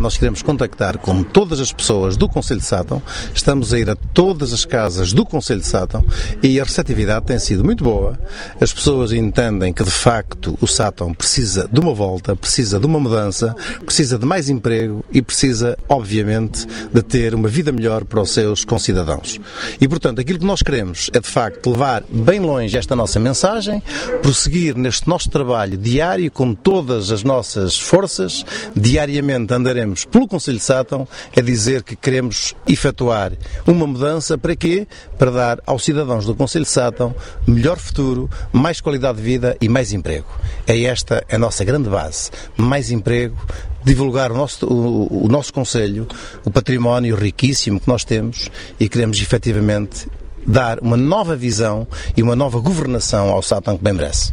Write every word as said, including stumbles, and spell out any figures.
nós queremos contactar com todas as pessoas do Concelho de Sátão, estamos a ir a todas as casas do Concelho de Sátão e a receptividade tem sido muito boa. As pessoas entendem que, de facto, o Sátão precisa de uma volta, precisa de uma mudança, precisa de mais emprego e precisa, obviamente, de ter uma vida melhor para os seus concidadãos. E, portanto, aquilo que nós queremos é, de facto, levar bem longe esta nossa mensagem, prosseguir neste nosso trabalho diário com todas as nossas forças. Diariamente andaremos pelo Concelho de Sátão a dizer que queremos efetuar uma mudança. Para quê? Para dar aos cidadãos do Concelho de Sátão melhor futuro, mais qualidade de vida e mais emprego. É esta a nossa grande base. Mais emprego, divulgar o nosso, o, o nosso Concelho, o património riquíssimo que nós temos, e queremos efetivamente dar uma nova visão e uma nova governação ao Sátão que bem merece.